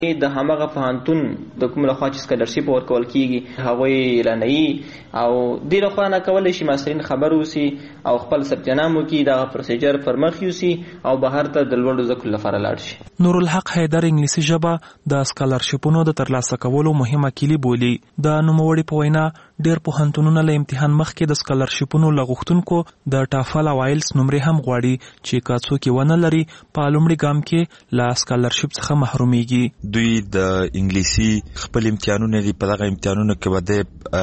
د همغه پوهنتون د کوم لخوا چې سکالرشپ ورکول کیږي هغوی اعلانوي او دې لخوا نه کولی شي محصلین خبر اوسي او خپل ثبت نام وکړي، دغه پروسیجر پر مخ یوسي او بهر ته د لوړو زده کړو لپاره لاړ شي. نورالحق حیدر انګلیسي ژبه د سکالرشپونو د ترلاسه کولو مهمه کیلي بولي. د نوموړي په وینا ډېر پوهنتونونه له امتحان مخکې د سکالرشپونو له غوښتونکو د ټافل او آیلټس نمرې هم غواړي چې که څوک یې ونه لري په لومړي ګام کې له سکالرشپ څخه محرومیږي. دوی د انګلیسي خپل امتحانونه دي، په دغه امتحانونو کې به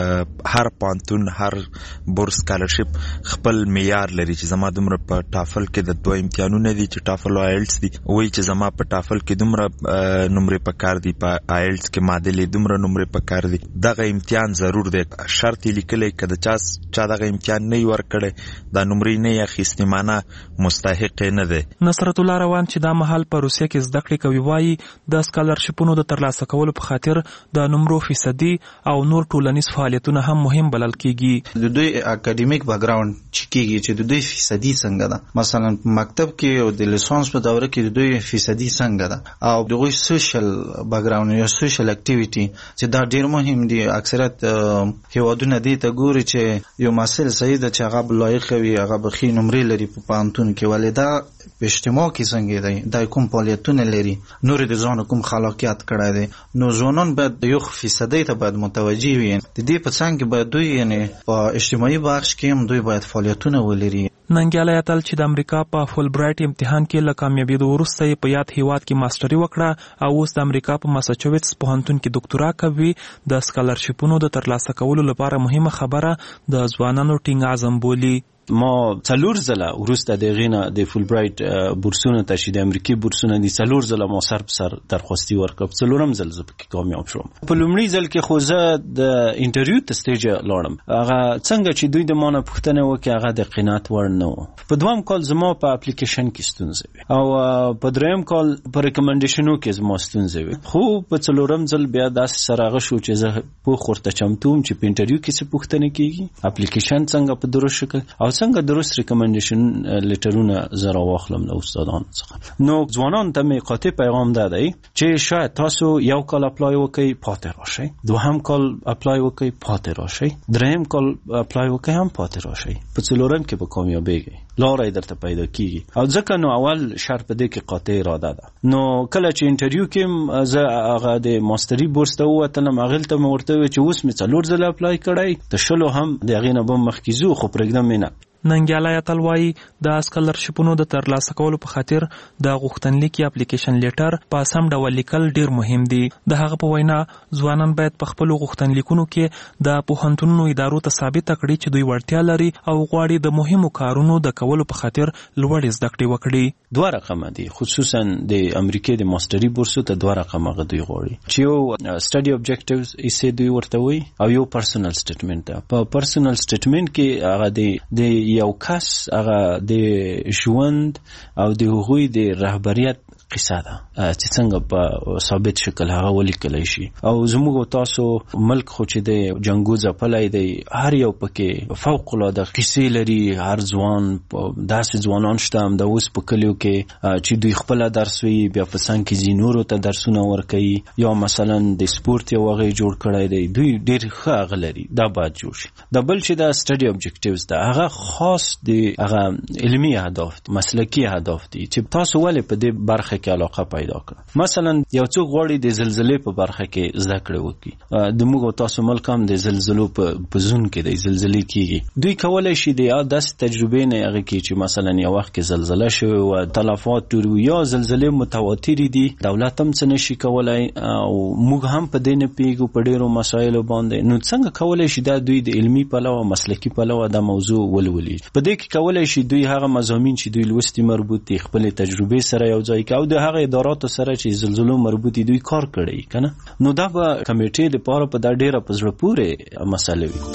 د هر پوهنتون هر بورس سکالرشپ خپل معیار لري چې زما دومره په ټافل کې د 2 امتحانونه دي چې ټافل او آیلټس دي، وایي چې زما په ټافل کې دومره نمرې پکار دي، په آیلټس کې معادلې دومره نمرې پکار دي. دغه امتحان ضرور دی، شرط یې لیکلی که د چا دغه امتحان نه یې ورکړی دا نمرې نه یې اخیستې معنی مستحق یې نه دی. نصرت الله روان چې دا مهال په روسیه کې زده کړې کوي وایي د سکالرشپونو د ترلاسه کولو په خاطر د نمرو فیصدي او نور ټولنیز فعالیتونه هم مهم بلل کیږي. د دوی اکاډمیک بیکګراوند چې کیږي چې د دوی فیصدي څنګه ده، مثلا په مکتب کې او د لیسانس په دوره کې د دوی فیصدي څنګه ده، او دغه سوشل بیکګراوند یا سوشل اکټیویټي چې دا ډیر مهم دي. اکثریت هیوادونه دې ته ګوري چې یو محصل صحیح ده چې هغه لایق وي، هغه بخي نمرې لري په پوهنتون کې، ولې دا په اجتماع کې څنګه دی، دا کوم فعالیتونه لري، نور د ځان کوم خلاقیت کړی دی. نو ځوانان باید یو فیصدي ته باید متوجه وي. د دې په څنګ کې باید دوی یعنی په اجتماعي بخش کې هم دوی باید فعالیتونه ولري. ننګیالی اتل چې د امریکا په فول برایټ امتحان کې له کامیابېدو وروسته یې په یاد هیواد کې ماسټري وکړه او اوس د امریکا په ماساچوټس پوهنتون کې ډاکټورا کوي. د سکالرشپونو د ترلاسه کولو لپاره مهمه خبره د ځوانانو ټینګ عزم بولي. ما 4 ځله وروسته د غینه د فول برایټ بورسونه ته چې د امریکای بورسونه دي 4 ځله ما سر په سر درخواستي ورکړم، 4م ځل زه پکې کامیاب شوم. په لومړي ځل کې خو زه د انټرویو ته سټیج لاړم، هغه څنګه چې دوی د مانه پوښتنه وکړه هغه د قناعت وړ نه و. په دوام کال زما په اپلیکیشن کې ستونزې وي او په دریم کال په ریکمنډیشنو کې زما ستونزې وي، خو په 4م ځل بیا داسې سره هغه شو چې زه په خورته چمتوم چې په انټرویو کې څه پوښتنه کیږي، اپلیکیشن څنګه په درست شکل او څنګه درست ریکمنډیشن لیټرونه زرا واخلم له استادانو څخه. نو ځوانان ته می قاطع پیغام ده چې شاید تاسو یو کال اپلای وکړئ پاتې راشئ، دوهم کال اپلای وکړئ پاتې راشئ، دریم کال اپلای وکړئ هم پاتې راشئ، په 4م کې به کامیابیږئ، لارې درته پیدا کیږي. او ځکه نو اول شرط په دې کې قاطع اراده ده. نو کله چې انټرویو کې زه هغه د ماستري بورس ته ووتلم، هغه ته مې ورته وی چې اوس مې 4 ځله اپلای کړی، ته شلو هم د هغې نه به مخکې ځو، خو پرېږدم مې نه. ننګیالی اتل وایي د سکالرشپونو د ترلاسه کولو په خاطر د غوښتنلیک یا اپلیکیشن لیټر په سم ډول لیکل ډیر مهم دي. د هغه په وینا ځوانان باید په خپلو غوښتنلیکونو کې د پوهنتونونو ادارو ته ثابته کړي چې دوی وړتیا لري او غواړي د مهمو کارونو د کولو په خاطر لوړې زده کړې وکړي. 2 رقمه دي، خصوصا د امریکای د ماستري بورسو ته 2 رقمه دوی غواړي چې یو سټډي ابجیکټیوز یې دوی ورته وي او یو پرسونل سټیټمنټ ده. په پرسونل سټیټمنټ کې هغه د یو کس هغه د ژوند او د هغوی د رهبریت قصه ده چې څنګه په ثابت شکل هغه ولیکلی شي. او زموږ تاسو ملک خو چې د جنګو ځپلی دی، هر یو پکې فوق العاده قصې لري. هر ځوان داسې ځوانان شته هم د اوس په کلیو کې چې دوی خپله درس وي، بیا په څنګ کې ځي نورو ته درسونه ورکوي، یا مثلا د سپورت یو هغه جوړ کړی دی، دوی ډېر ښه هغه لري، دا باید جوړ شي. د بل چې دا سټډي ابجیکټیوز ده هغه خاص د هغه علمي اهداف دي، مسلکي اهداف دي چې تاسو ولې په دې برخه کې علاقه پیدا کړه. مثلا یو څوک غواړي د زلزلې په برخه کې زده کړه وکړي، د موږ تاسو ملک هم د زلزلو په زون کې د زلزلې کیږي، دوی کولای شي د داسې تجربې نه هغه کې چې مثلا یو وخت کې زلزله شوه او تلفات ډېر یا زلزلې متواترې دي، دولت هم څه نشي کولای او موږ هم په دې نه پیږو په ډېرو مسایلو باندې. نو څنګه کولای شي دا دوی د علمي پلوه مسلکي پلوه دا موضوع ولولي؟ په دې کې کولای شي دوی هغه مضامین چې دوی لوستي مربوط دي خپل تجربې سره یو ځای کوي او د هغه اداراتو سره چې زلزلو مربوطي دوی کار کړی کنه. نو دا به کمیټې د پاره په دا ډیره په زړه پورې مسله وي.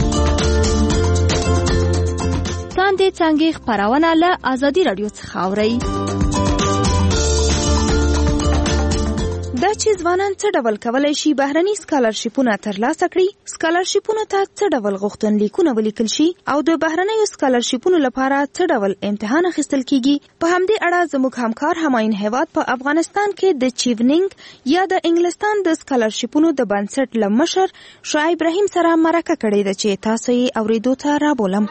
لاندې څنګه خبرونه له ازادي رادیو څخه اوري. دا چې ځوانان څه ډول کولی شي بهرني سکالرشیپونه ترلاسه کړي، سکالرشیپونو ته څه ډول غوښتنلیکونه ولیکل شي او د بهرنیو سکالرشیپونو لپاره څه ډول امتحان اخیستل کیږي، په همدې اړه زموږ همکار همایون هیواد په افغانستان کې د چیونینګ یا د انګلستان د سکالرشیپونو د بنسټ له مشر شعیب ابراهیم سره مرکه کړې ده چې تاسو یې اورېدو ته رابولم.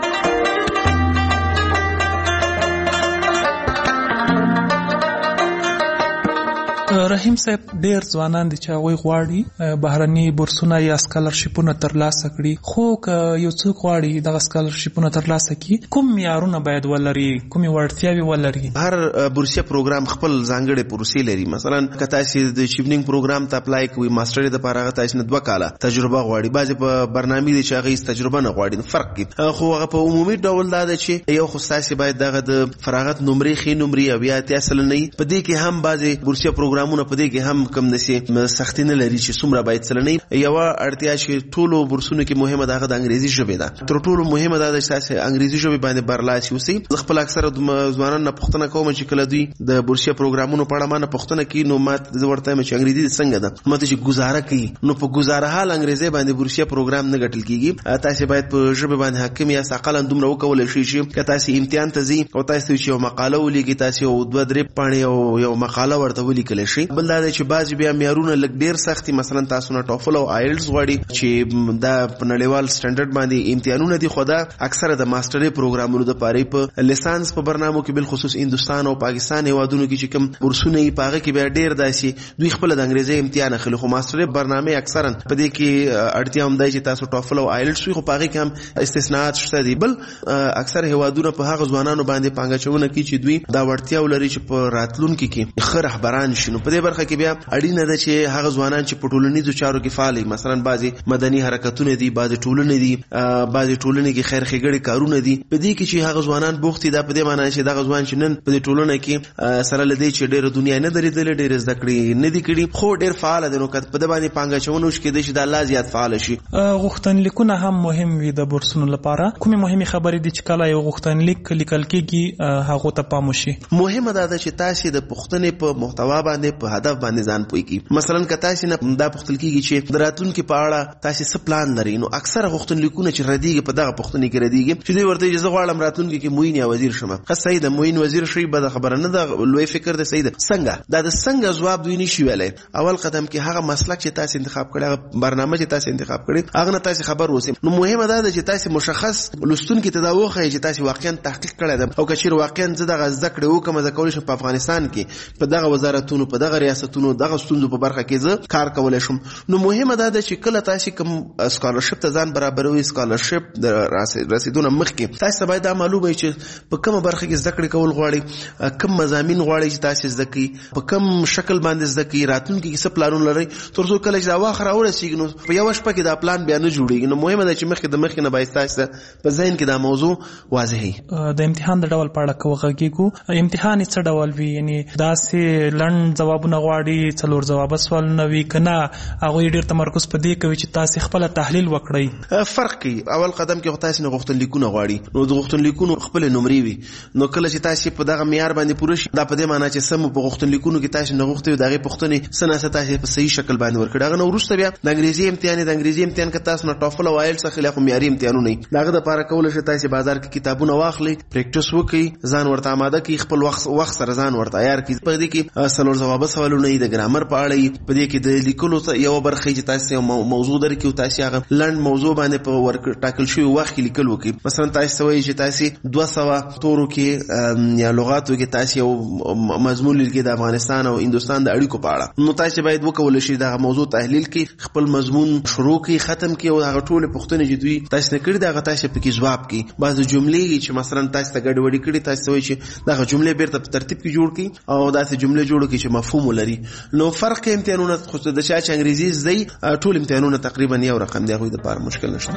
رحیم صاحب، ډیر ځوانان دي چې هغوی غواړي بهرني بورسونه یا سکالرشیپونه ترلاسه کړي، خو که یو څوک غواړي دغه سکالرشیپونه ترلاسه کړي، کوم معیارونه باید ولري، کومې وړتیاوې ولري؟ هر بورسیه پروګرام خپل ځانګړې پروسې لري. مثلا که تاسو د چیونینګ پروګرام ته اپلای کوئ، ماستري دپاره هغه تاسو نه 2 کاله تجربه غواړي. بعضې په برنامې دي چې هغه تجربه نه غواړي، فرق کوي. خو هغه په عمومي ډول دا ده چې یو خو تاسو باید دغه د فراغت نمرې ښې نمرې او یا 80 سلنه وي. په دې کې هم بعضې بورسیه پروګرامونه په دې کې هم کم نشي سختي نه لري چې څومره باید سلنه. یو اړتیا چې ټولو بورسونو کې مهمه ده د انګریزي ژبې ده. تر ټولو مهمه ده چې تاسو انګریزي ژبې باندې برلاسي اوسئ. زه خپل اکثره ځوانانو نه پوښتنه کوم چې کله دوی د بورسیه پروګرامونو په اړه ما نه پوښتنه کوي، نو ما ورته وایم چې انګریزي څنګه ده، ماته چې گزاره کوي، نو په گزاره حال انګریزي باندې بورسیه پروګرام نه ګټل کیږي. تاسو باید په ژبه باندې حاکم یا اقل دومره وکولای شئ چې تاسو امتحان ته ځئ او تاسو چې یو مقاله ولیکئ، تاسو 2-3 پاڼې او یو مقاله ورته ولیکل شي. بل دا چې بعض بیا معیارونه لږ ډیر سختي، مثلا تاسو نه ټوفل او آیلټس غواړي چې دا په نړیوال سټانډرډ باندې امتحانونه دي، خو دا اکثره د ماستري پروګرامونو د پاره په لیسانس په برنامو کې بل خصوص هندستان او پاکستان هیوادونو کې چې کوم بورسونه یې پاغه کې بیا ډیر داسي دوی خپل د انګریزي امتحان اخلي. خو ماستري برنامه اکثرا په دې کې اړتیا هم دی چې تاسو ټوفل او آیلټس وي، خو پاغه کې هم استثناءات شته دي. بل اکثر هیوادونه په هغه ځوانانو باندې پانګاچونه کوي چې دوی دا وړتیا ولري چې په راتلونکو کې ښه رهبران شي. نو په دې برخه کې بیا اړینه ده چې هغه ځوانان چې په ټولنیزو چارو کې فعال دي، مثلا بعضي مدني حرکتونه دي، بعضي ټولنې دي، بعضي ټولنې کې خیر ښېګړې کارونه دي، په دې کې چې هغه ځوانان بوخت دي. دا په دې معنی چې دغه ځوان چې نن په دې ټولنه کې سره لدی چې ډېر دنیا نه درېدلې، ډېر زده کړې نه دي کړي، خو ډېر فعال دي، نو که په دې باندې پانګاچونه وشي کېدای شي د الله زیات فعال شي. غوښتنلیکونه هم مهم وي د بورسونو لپاره. کومې مهمې خبرې دي چې کله یو غوښتنلیک لیکل کېږي هغو ته پام وشي؟ مهمه ده چې تاسو د پوښتنې په محتوا باندې په هدف باندې ځان پوي کی. مثلا که تاسو نه دا پوښتل کیږي چې د راتلونکو په اړه تاسو څه پلان لرئ، نو اکثره غوښتنلیکونه چې ردیږي په دغه پوښتنې کې ردیږي چې دوی ورته چې زه غواړم راتلونکو کې موین یا وزیر شم. ښه صحیح ده، موین وزیر شي به خبره نه ده، لوی فکر ده. صحیح ده، څنګه دا د څنګه جواب دوی نشي ویلای. اول قدم کې هغه مسلک چې تاسو انتخاب کړی، هغه برنامه چې تاسو انتخاب کړی، هغه نه تاسو خبر اوسئ. نو مهمه ده چې تاسو مشخص لستونکو ته دا وښایئ چې تاسو واقعا تحقیق کړی ده، او که چیرې واقعا زه دغه زده کړې وکړم، زه کولی شم په افغانستان کې په دغه وزارتونو، په دغه ریاستونو، دغه ستونزو په برخه کې زه کار کولی شم. نو مهمه ده چې کله تاسو کوم سکالرشپ ته ځان برابروي، سکالرشپ د رسیدونه مخکې تاسو باید دا معلومه وي چې په کومه برخه کې زده کړې کول غواړي، کوم مضامین غواړي چې تاسو زده کړئ، په کوم شکل باندې زده کړئ، راتلونکي کې څه پلانونه لرئ، تر څو کله چې دا وخت راورسیږي نو په یو شپه کې دا پلان بیا نه جوړیږي. نو مهمه ده چې مخکې نه باید تاسو په ذهن کې دا موضوع واضح وي. د امتحان د ډول په اړه کوغږیږو، امتحان څه ډول وي؟ یعنی داسې لنډ ځوابونه غواړي، 4 جواب سوالونه وي، کنه هغه ډیر تمرکز په دې کوي چې تاسو خپل تحلیل وکړئ؟ فرق کوي. اول قدم کې تاسو نه غوښتنلیکونه غواړي، نو د غوښتنلیکونو خپل نمرې وي. نو کله چې تاسو په دغه معیار باندې پوره شي، دا په دې معنی چې سم په غوښتنلیکونو کې تاسو نه غوښتي دغه پوښتنې سناسه تاسو په صحیح شکل باندې ورکړي. هغه نو وروسته بیا د انګریزي امتحان کې تاسو نه ټوفل او آیلټس څخه خلاف معیاري امتحانونه نه، داغه د لپاره کول شي تاسو بازار کې کتابونه واخلئ، پریکټیس وکړئ، ځان ورته آماده کړئ، خپل وخت سره ځان ورته عیار کړئ. په دې کې 4 جواب سوالونه د ګرامر په اړه، په دې کې د لیکلو یو برخه چې تاسو موضوع درکې او تاسو هغه لنډ موضوع باندې په ورک ټاکل شوی وخت کې لیکل وکړئ. مثلا تاسو وایي چې تاسو 200 تورو کې یا لغاتو کې تاسو یو مضمون لیکئ د افغانستان او هندستان د اړیکو په اړه، نو تاسو باید وکول شي دا موضوع تحلیل کړئ، خپل مضمون شروع کړئ، ختم کړئ، او هغه ټول پوښتنې چې دوی تاسو نه کړې دا تاسو په کې جواب کړئ. بعض جملې چې مثلا تاسو ته ګډوډي کړي، تاسو وایي چې دا جملې بیرته په ترتیب کې جوړ کړئ او داسې جملې جوړ کړئ چې مفهوم ولري. نو فرق کې امتحانونه خو د چا چې انګریزي زده ټول امتحانونه تقریبا یو رقم دی، هغوی دپاره مشکل نشته.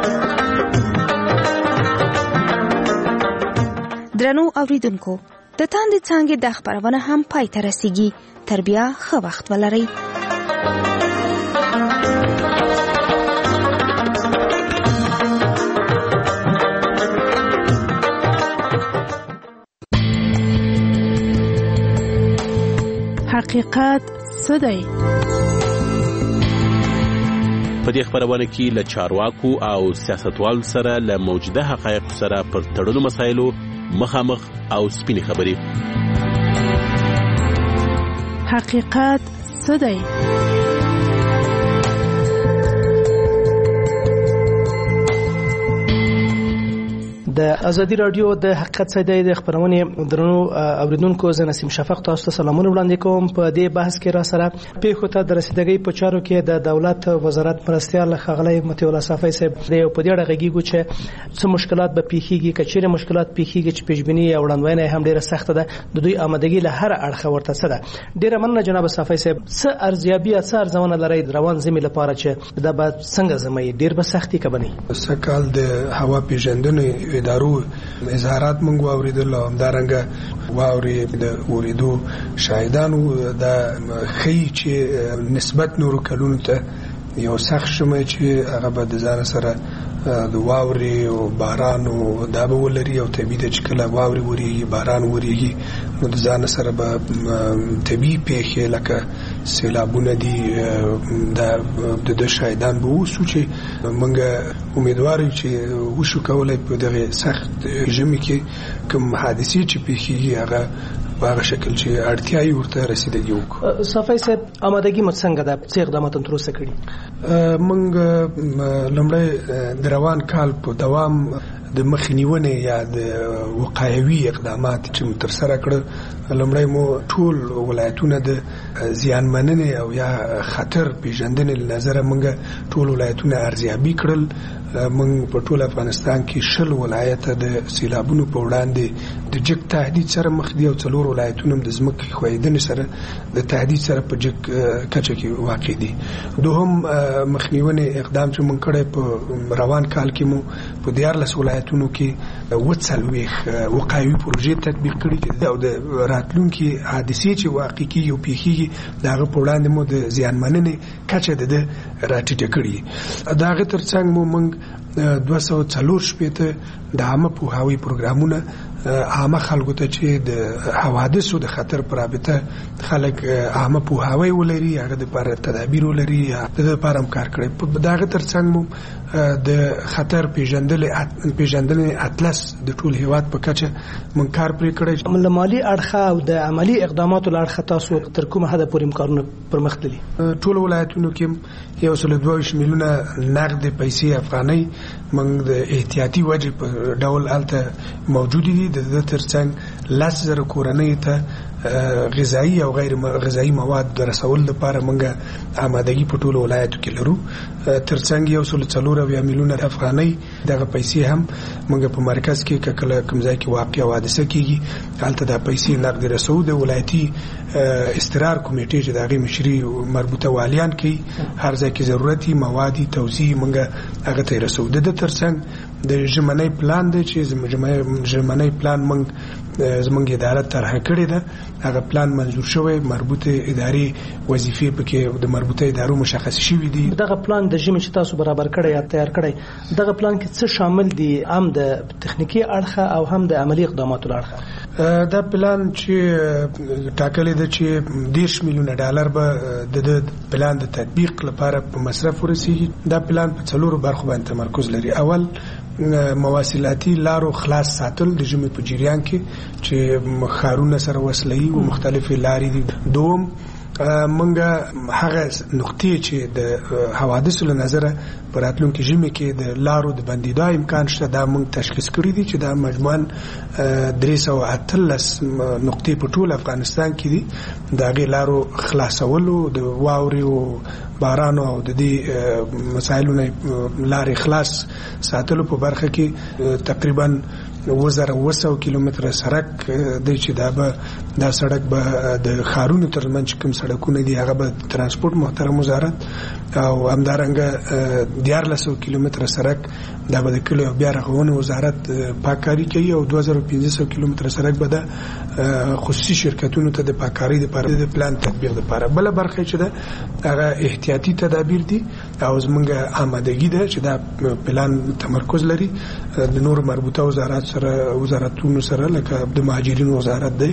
درنو اوریدونکو، د تاندې څانګې د خپرونه هم پای ته رسیږي. تر بیا ښه وخت ولرئ. حقیقت څه دی؟ په دې خبرونه کې له چارواکو او سیاستوالو سره له موجوده حقایقو سره پر تړلو مسایلو مخامخ او سپینې خبرې. حقیقت څه دی؟ د ازادي رادیو د حقیقت څه دی د خبرونه درنو اوریدونکو زه نسیم شفق تاسو ته سلامونه وړاندې کوم. په دې بحث کې را سره پیښو ته د رسیدګۍ په چارو کې د دولت وزارت مرستیال ښاغلی مطیع الله صافی صاحب د په دې اړه غږیږو چې څه مشکلات به پیښیږي، کچېره مشکلات پیښیږي چې پیشبینی او وړاندوینه هم ډیره سخته ده. د دوی آمادګي له هر اړخه ورته څه ده. ډیره مننه جناب صافی صاحب. څه ارزیابي څه ارزونه لري روان زمي لپاره چې دا به څنګه زمي ډیر به سختي کبني؟ سکهال د هوا پیژندنې ادارو اظهارات مونږ واوریدل او همدارنګه واوري د اوریدو شاهدانو د خي چې نسبت نورو کلونو ته یو سخت شمه چې هغه به د ځان سره د واوري او باران او دا به ولري او طبيعي چې کله واوري وريږي باران وريږي نو د ځان سره به طبيعي پیښې لکه سیلابونه دي د شاهدان به وسو چې موږ امیدوار یو چې وشو کولای په دغه سخت ژمي کې کوم حادثې چې پیښیږي هغه په هغه شکل چې اړتیاي ورته رسیدګي وکړو. صافی صاحب آمادګي مت څنګه ده؟ څه اقدامات تر اوسه کړي؟ موږ لومړی د روان کال په دوام د مخنیونې یا د وقایوي اقدامات چې تر سره کړ. لومړی مو ټول ولایتونه د زیان مننې او یا خطر پیژندنې نظر موږ ټول ولایتونه ارزیابي کړل. موږ په ټول افغانستان کې 20 ولایت د سیلابونو په وړاندې د جګ تهدید سره مخ دي او 4 ولایتونه د ځمکې ښویدنې سره د تهدید سره په جګ کچه کې واقع دي. دوهم مخنیونې اقدام چې موږ کړی په روان کال کې مو په 14 ولایتونو کې 40 وقایوي پروژې تطبیق کړي او د راتلونکي حادثې چې واقع کیږي او پیښیږي دغه په وړاندې مو د زیان مننې کچه د راټیټه کړي. دغه ترڅنګ مو موږ 240 د عامه پوهاوی پروګرامونه عامه خلکو ته چې د حوادثو د خطر پر رابطه خلک عامه پوهاوی ولري هغه د لپاره تدابیر ولري د لپاره کار کړي. په دغه ترڅنګ مو د خطر پیژندنې اطلس د ټول هیواد په کچه مونږ کار پرې کړی. مالي اړخه او د عملی اقداماتو اړخه تاسو تر کومه حد پورې کارونه پرمختللي؟ ټول ولایتونو کې 122 میلیونه نقد پیسې افغانۍ مونږ د احتیاطي وجې په ډول الته موجود دي. د ترڅنګ 10,000 کورنۍ ته غذایی او غیر غذایی مواد رسول لپاره موږ آمادګي په ټولو ولایتو کې لرو. ترڅنګ 140 میلیونه افغانۍ دغه پیسې هم موږ په مرکز کې کله کوم ځای کې واقع حادثه کیږي هلته د پیسې نقد رسو د ولایتي استقرار کمیټې چې دغه مشري مربوطه والیان کوي هر ځای کې ضرورتي موادي توزیع موږ هغه ته رسو. د ترڅنګ د ژمنۍ پلان دی چې ژمنۍ پلان موږ زمونږ اداره طرح کړې ده. هغه پلان منظور شوی، مربوطه اداري وظیفې پکې د مربوطه ادارو مشخص شوي دي. دغه پلان د ژمنې چې تاسو برابر کړی یا تیار کړی دغه پلان کې څه شامل دي؟ هم د تخنیکی اړخه او هم د عملی اقداماتو اړخه. دا پلان چې ټاکلې ده چې $10 میلیونه به د پلان د تطبیق لپاره په مصرف ورسیږي. دا پلان په 4 برخو باندې تمرکز لري. اول مواصلاتي لارو خلاص ساتل د ژمي په جریان کې چې ښارونه سره وصلوي او مختلفې لارې دي. دوم منګه هغه نقطې چې د حوادثو له نظره په راتلونکي ژمي کې د لارو د بندیدو امکان شته دا موږ تشخیص کړی دي چې دا مجموعاً 318 نقطې په ټول افغانستان کې دي. د هغې لارو خلاصولو د واورې او بارانو او د دې مسایلو نه لارې خلاص ساتلو په برخه کې تقریباً 1900 کیلومتره سړک دی چې دا سړک به د ښارونو ترمنځ کوم سړکونه دي هغه به ترانسپورت محترم وزارت او همدارنګه 1400 کیلومتره سړک دا به د کلیو او بیا رغونې وزارت پاککاري کوي او 2500 کیلومتره سړک به د خصوصي شرکتونو ته د پاککاري لپاره د پلان تطبیق لپاره. بل برخه چې ده هغه احتیاطي تدابیر دي او زمونږ آمادګي ده چې دا پلان تمرکز لري د نور مربوطه وزارتونو سره لکه د مهاجرینو وزارت دی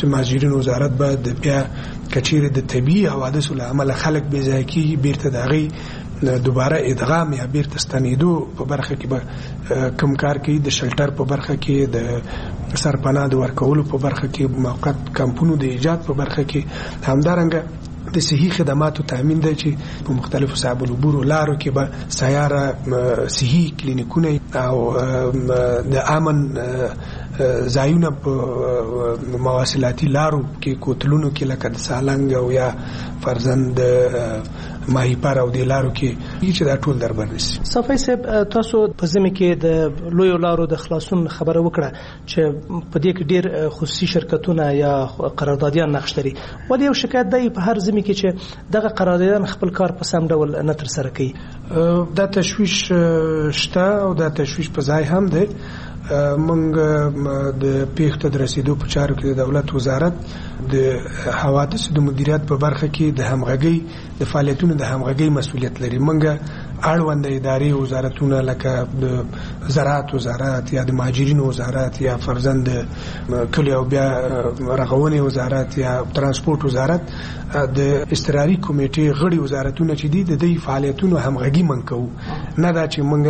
چې مهاجرین وزارت باید بیا کچیر د طبي حوادثو له امله خلک بې ځای کېږي بیرته د هغې دوباره ادغام یا بیرته ستنېدو په برخه کې به کم کار کوي، د شلټر په برخه کې، د سرپناه د ورکولو په برخه کې، موقت کمپونو د ایجاد په برخه کې، همدارنګه د صحي خدماتو تامین دی چې په مختلفو صعب العبور لارو کې به سیاره صحي کلینیکونه او د امن ځایونه په مواصلاتي لارو کې کوتلونو کې لکه د سالنګ او یا فرزند ماهیپر او د لارو کې چې دا ټول در برنسي. صافی صاحب، تاسو په ځمې کې د لویو لارو د خلاصون خبره وکړه چې په دې کې ډېر خصوصي شرکتونه یا قراردادیان نقش لري، ولې یو شکایت دی په هر ځمې کې چې دغه قراردادیان خپل کار په سم ډول نه ترسره کوي؟ دا تشویش شته او دا تشویش په ځای هم دی. موږ د پیښو د رسیدو په چارو کې د دولت وزارت د حوادثو د مدیریت په برخه کې د همغږۍ د فعالیتونو د همغږۍ مسؤلیت لري. موږ اړوند ادارې وزارتونه لکه د زراعت وزارت یا د مهاجرینو وزارت یا فرزند کلي او بیا رغونې وزارت یا ترانسپورت وزارت د استراري کمیټې غړي وزارتونه چې دي د دې فعالیتونو همغږي من کوو، نه دا چې موږ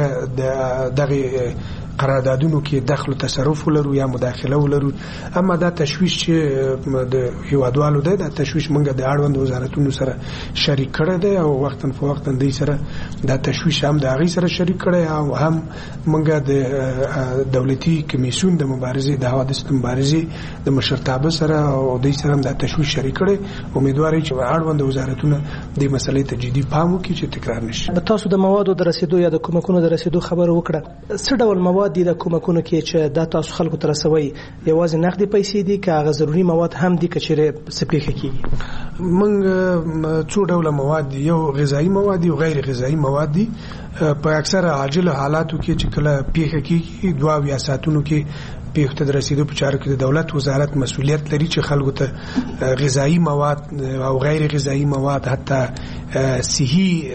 دغه قراردادونو کې دخل و تصرف ولرو یا مداخله ولرو. اما دا تشویش چې د هیوادوالو دی، دا تشویش موږ د اړوند وزارتونو سره شریک کړی دی او وختن په وختن دوی سره دا تشویش هم د هغې سره شریک کړی او هم موږ د دولتي کمیسیون د مبارزې د حوادثو د مبارزې د مشرتابه سره او دوی سره هم دا تشویش شریک کړی. امیدوار چې اړوند وزارتونه دې مسلې ته جدي پام وکړي چې تکرار نشي. تاسو د موادو د رسیدو یا د کومکونو د رسیدو خبره وکړه، څه ډول مواد دي د کومکونو کې چې دا تاسو خلکو ته رسوي؟ یوازې نقدي پیسې دي که هغه ضروري مواد هم دي که چیرې څه پیښه کېږي؟ موږ څو ډوله مواد دي، یو غذایي مواد دي او غیر غذایي مواد دي. په اکثره عاجله حالاتو کې چې کله پیښه کېږي 2 ساعتونو کې پیښو ته رسیدو په چارو کې د دولت وزارت مسؤلیت لري چې خلکو ته غذایي مواد او غیر غذایي مواد حتی صحي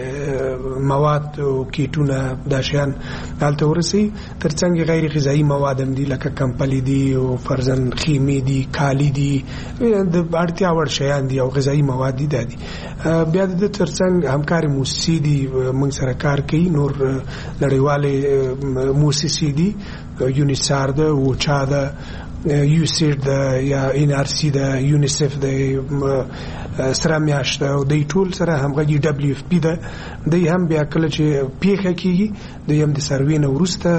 مواد او کیټونه دا شیان دلته ورسي. ترڅنګ غیر غذایي مواد هم دي لکه کمپلي دي او فرزن خیمه دي، کالی دي، د اړتیا وړ شیان دي او غذایي مواد دي. بیا د ترڅنګ همکاري موسسې دي موږ سره کار کوي، نور نړیوالې موسسې دي، یونیسار ده، وچا ده، یوسیډ ده یا NRC ده، یونیسف ده، سره میاشت ده او دوی ټول سره همغږي WFP ده. دوی هم بیا کله چې پیښه کېږي دوی هم د سروې نه وروسته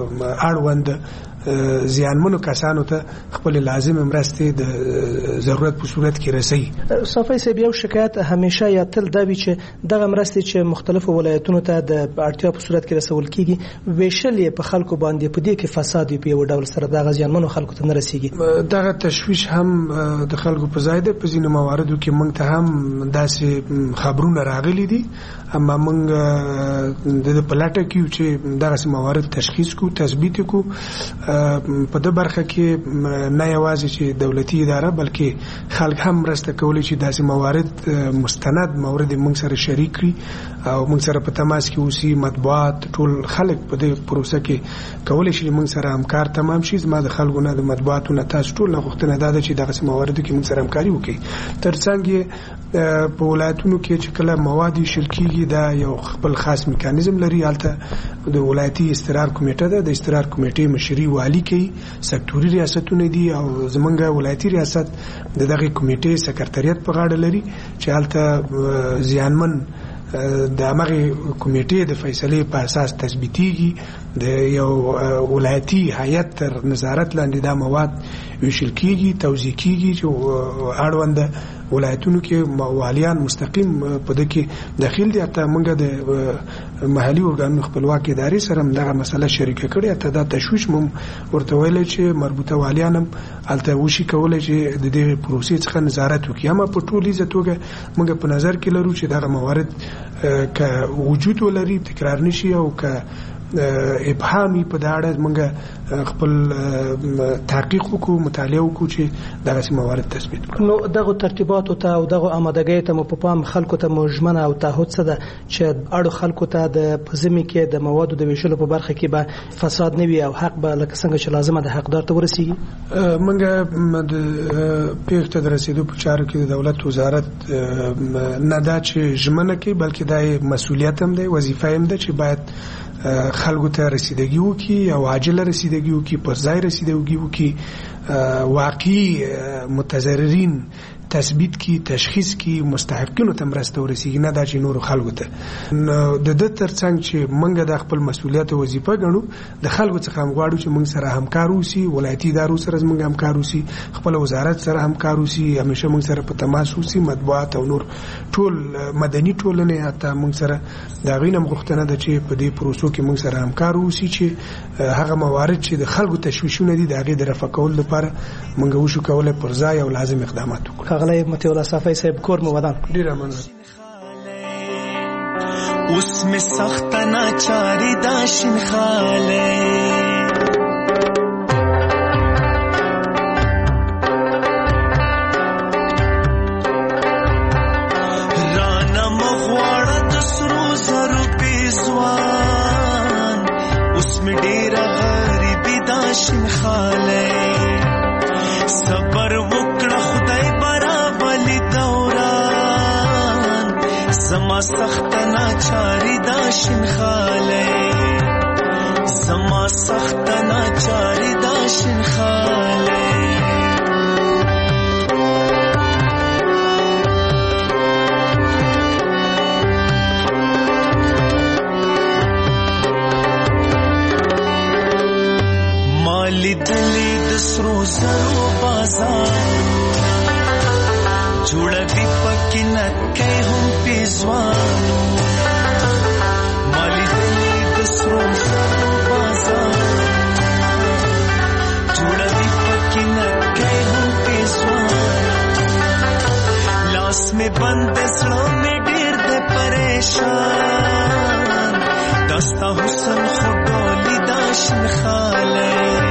اړوند زیانمنو کسانو ته خپل لازم مرستې د ضرورت په صورت کې رسي. صافی صاحب، یو شکایت همیشه یا تل دا وي چې دغه مرستې چې مختلفو ولایتونو ته د اړتیا په صورت کې رسول کیږي ویشل یې په خلکو باندې په دې کې فساد په یو ډول سره دغه زیانمنو خلکو ته نه رسیږي. دغه تشویش هم د خلکو په ځای ده. په ځینو مواردو کې موږ ته هم داسې خبرونه راغلي دي، اما موږ د پلاټه کې چې دغه موارد تشخیص کو، تثبیت کو. په د برخه کې نه یوازې چې دولتي اداره بلکې خلک هم مرسته کولی چې داسې موارد مستند مورد موږ سره شریک کړي او موږ سره په تماس کې اوسي. مطبوعات ټول خلک په دې پروسه کې کولی شي موږ سره همکار تمام شي. زما د خلکو نه د مطبوعاتو نه تاسو ټول نه غوښتنه ده چې دغه موارد کې موږ سره همکاري وکړي. ترڅنګ په ولایتونو کې چې کله مواد شل کېږي دا یو خپل خاص میکانیزم لري. هلته د ولایتي استقرار کمیټه ده، د استقرار کمیټې مشري والی کوي، سکتوري ریاستونه دي او زمونږ ولایتي ریاست د دغه کمیټې سکرټریت په غاړه لري چې هلته زیانمن د هغه کمیټې د فیصلې په اساس تثبیتيږي. د یو ولایتي هیئت تر نظارت لاندې دا مواد ویشل کېږي، توزیع کېږي چې اړوند ولایتونو کې والیان مستقیم په دې کې داخل دي. ته موږ د محلي ارګانونو خپلواک ادارې سره دغه مسله شریکه کړې. ته دا تشویش مم ورته ویل چې مربوطه والیان هم الته وشي کولای چې د دې پروسې څخه نظارت وکړي. اما په ټولیزه توګه موږ په نظر کې لرو چې دغه موارد که وجود ولري تکرار نشي او که ابهامي په دا اړه موږ خپل تحقیق وکړو، مطالعه وکړو چې دغه موارد تثبیت کړو. نو دغه ترتیبات او دغه آمادګۍ ته مو په پام خلکو ته مجمنه او تعهد څه ده چې اړو خلکو ته د پزمي کې د موادو د ویشلو په برخه کې به فساد نه وي او حق به لکه څنګه چې لازمه د حقدار ته ورسیږي. موږ د پیښې ته رسیدو په چارو کې د دولت وزارت نه دا چې ژمنه کوي بلکې دا مسؤلیت هم دی، وظیفه هم ده چې باید خلکو ته رسیدګي وکړي او عاجله رسیدګي وکړي، پر ځای رسیدګي وکړي، واقعي متضررین تثبیت کی، تشخیص کی، مستحقینو ته مرسته ورسیږي، نه دا چې نور خلکو ته. نو د دې ترڅنګ چې موږ د خپل مسؤلیت او وظیفه ګڼو، د خلکو څخه هم غواړو چې موږ سره همکار اوسي، ولایتي ادارو سره موږ همکار اوسي، خپل وزارت سره همکار اوسي، همیشه موږ سره په تماس اوسي، مطبوعات او نور ټول مدني ټولنې حتی موږ سره دا غوښتنه غوښتنه ده چې په دې پروسو کې موږ سره همکار اوسي چې هغه موارد چې د خلکو تشویشونه دي د هغې د رفع کولو لپاره موږ وشو کولی پر ځای او لازم اقدامات وکړو. ښاغلی مطیع الله صافی صاحب، کور مو ودان. ډېره مننه. اوس مې سخته ناچاري دا شین خالی رانه مغواړه د سرو زرو پیزوان، اوس مې ډېره غریبي دا شین خالی صبر وکړه خدای برابلی دوران، زما سخت ناچاری دا شین خالی، زما سخت ناچاری دا شین خالی. مالی دلی د سرو زرو بازارونه جوړوي پکې نکۍ هم پیزوانونه، مالی دلی د سرو زرو بازارونه جوړوي پکې نکۍ هم پیزوانونه، لاس مې بند زړه مې ډېر دی پریشان، داستا حسن خو ډولي دا شین خالی